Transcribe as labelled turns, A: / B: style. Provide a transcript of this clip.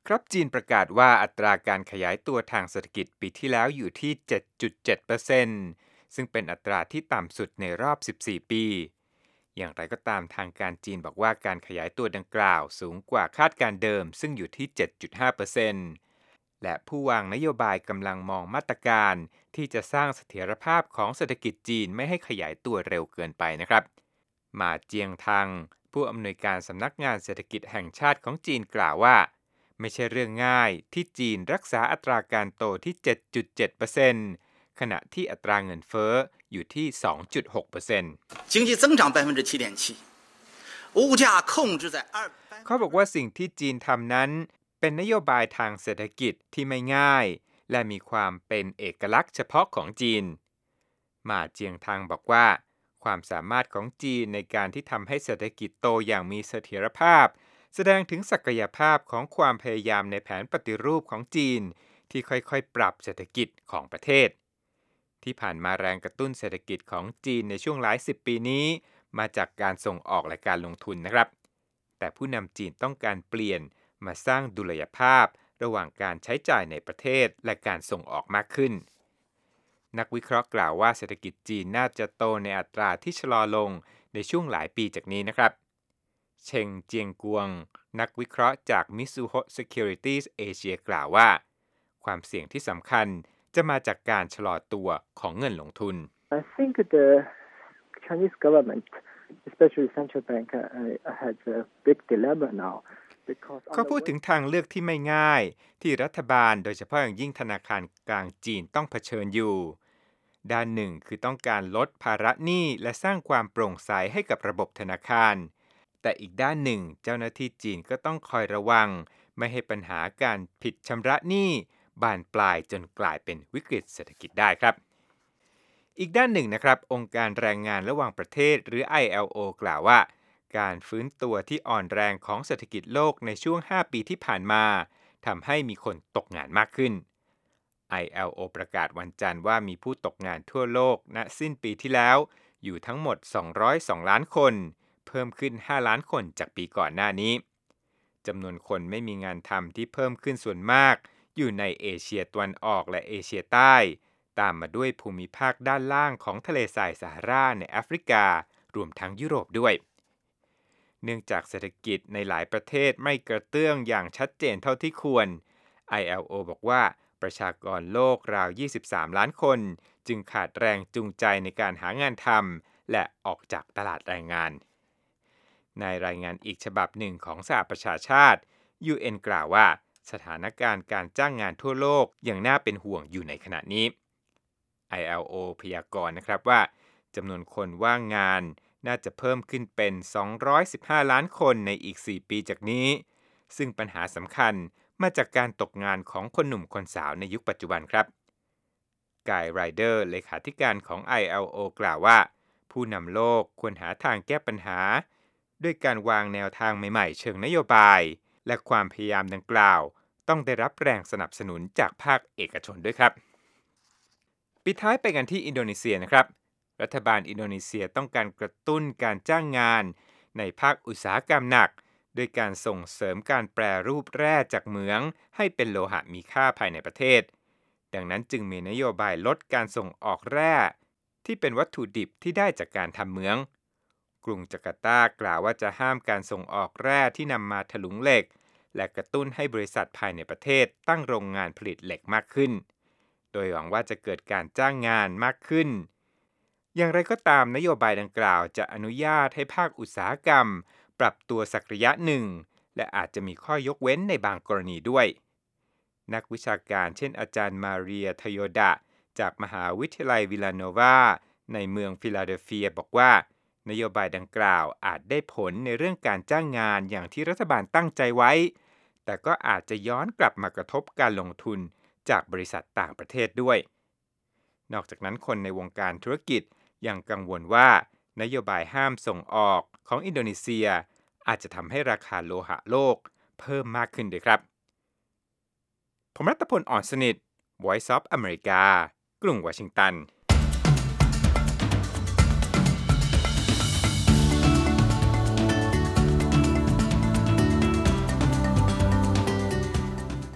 A: ครับจีนประกาศว่าอัตราการขยายตัวทางเศรษฐกิจปีที่แล้วอยู่ที่ 7.7% ซึ่งเป็นอัตราที่ต่ำสุดในรอบ 14 ปี อย่างไรก็ตามทางการจีนบอกว่าการขยายตัวดังกล่าวสูงกว่าคาดการเดิมซึ่งอยู่ที่ 7.5%และผู้วางนโยบายกำลังมองมาตรการที่จะสร้างเสถียรภาพของเศรษฐกิจจีนไม่ให้ขยายตัวเร็วเกินไปนะครับมาเจียงทังผู้อำนวยการสำนักงานเศรษฐกิจแห่งชาติของจีนกล่าวว่าไม่ใช่เรื่องง่ายที่จีนรักษาอัตราการโตที่ 7.7%ขณะที่อัตราเงินเฟ้ออยู่ที่ 2.6%
B: 经济增长7.7%物价控制在2%
A: เขาบอกว่าสิ่งที่จีนทำนั้นเป็นนโยบายทางเศรษฐกิจที่ไม่ง่ายและมีความเป็นเอกลักษณ์เฉพาะของจีนมาเจียงทังบอกว่าความสามารถของจีนในการที่ทำให้เศรษฐกิจโตอย่างมีเสถียรภาพแสดงถึงศักยภาพของความพยายามในแผนปฏิรูปของจีนที่ค่อยๆปรับเศรษฐกิจของประเทศที่ผ่านมาแรงกระตุ้นเศรษฐกิจของจีนในช่วงหลายสิบปีนี้มาจากการส่งออกและการลงทุนนะครับแต่ผู้นำจีนต้องการเปลี่ยนมาสร้างดุลยภาพระหว่างการใช้จ่ายในประเทศและการส่งออกมากขึ้นนักวิเคราะห์กล่าวว่าเศรษฐกิจจีนน่าจะโตในอัตราที่ชะลอลงในช่วงหลายปีจากนี้นะครับเชงเจียงกวงนักวิเคราะห์จาก Mizuho Securities Asia กล่าวว่าความเสี่ยงที่สำคัญจะมาจากการชะลอตัวของเงินลงทุน
C: I think the Chinese government, especially central bank, has a big dilemma now.
A: เขาพูดถึงทางเลือกที่ไม่ง่ายที่รัฐบาลโดยเฉพาะอย่างยิ่งธนาคารกลางจีนต้องเผชิญอยู่ด้านหนึ่งคือต้องการลดภาระหนี้และสร้างความโปร่งใสให้กับระบบธนาคารแต่อีกด้านหนึ่งเจ้าหน้าที่จีนก็ต้องคอยระวังไม่ให้ปัญหาการผิดชำระหนี้บานปลายจนกลายเป็นวิกฤตเศรษฐกิจได้ครับอีกด้านหนึ่งนะครับองค์การแรงงานระหว่างประเทศหรือ ILO กล่าวว่าการฟื้นตัวที่อ่อนแรงของเศรษฐกิจโลกในช่วง 5 ปีที่ผ่านมาทำให้มีคนตกงานมากขึ้น ILO ประกาศวันจันทร์ว่ามีผู้ตกงานทั่วโลกณสิ้นปีที่แล้วอยู่ทั้งหมด202ล้านคนเพิ่มขึ้น5ล้านคนจากปีก่อนหน้านี้จำนวนคนไม่มีงานทำที่เพิ่มขึ้นส่วนมากอยู่ในเอเชียตะวันออกและเอเชียใต้ตามมาด้วยภูมิภาคด้านล่างของทะเลทรายซาฮาราในแอฟริการวมทั้งยุโรปด้วยเนื่องจากเศรษฐกิจในหลายประเทศไม่กระเตื้องอย่างชัดเจนเท่าที่ควร ILO บอกว่าประชากรโลกราว23ล้านคนจึงขาดแรงจูงใจในการหางานทำและออกจากตลาดแรงงานในรายงานอีกฉบับหนึ่งของสหประชาชาติ UN กล่าวว่าสถานการณ์การจ้างงานทั่วโลกยังน่าเป็นห่วงอยู่ในขณะนี้ ILO พยากรณ์นะครับว่าจำนวนคนว่างงานน่าจะเพิ่มขึ้นเป็น215ล้านคนในอีก4ปีจากนี้ซึ่งปัญหาสำคัญมาจากการตกงานของคนหนุ่มคนสาวในยุคปัจจุบันครับกายไรเดอร์เลขาธิการของ ILO กล่าวว่าผู้นำโลกควรหาทางแก้ปัญหาด้วยการวางแนวทางใหม่ๆเชิงนโยบายและความพยายามดังกล่าวต้องได้รับแรงสนับสนุนจากภาคเอกชนด้วยครับปิดท้ายไปกันที่อินโดนีเซียนะครับรัฐบาลอินโดนีเซียต้องการกระตุ้นการจ้างงานในภาคอุตสาหกรรมหนักด้วยการส่งเสริมการแปรรูปแร่จากเหมืองให้เป็นโลหะมีค่าภายในประเทศดังนั้นจึงมีนโยบายลดการส่งออกแร่ที่เป็นวัตถุดิบที่ได้จากการทำเหมืองกรุงจาการ์ตากล่าวว่าจะห้ามการส่งออกแร่ที่นำมาถลุงเหล็กและกระตุ้นให้บริษัทภายในประเทศตั้งโรงงานผลิตเหล็กมากขึ้นโดยหวังว่าจะเกิดการจ้างงานมากขึ้นอย่างไรก็ตามนโยบายดังกล่าวจะอนุญาตให้ภาคอุตสาหกรรมปรับตัวสักระยะหนึ่งและอาจจะมีข้อยกเว้นในบางกรณีด้วยนักวิชาการเช่นอาจารย์มาเรียทโยดะจากมหาวิทยาลัยวิลาโนวาในเมืองฟิลาเดลเฟียบอกว่านโยบายดังกล่าวอาจได้ผลในเรื่องการจ้างงานอย่างที่รัฐบาลตั้งใจไว้แต่ก็อาจจะย้อนกลับมากระทบการลงทุนจากบริษัทต่างประเทศด้วยนอกจากนั้นคนในวงการธุรกิจยังกังวลว่านโยบายห้ามส่งออกของอินโดนีเซียอาจจะทำให้ราคาโลหะโลกเพิ่มมากขึ้นด้วยครับผมรัตพล อ่อนสนิท Voice of America กรุงวอชิงตัน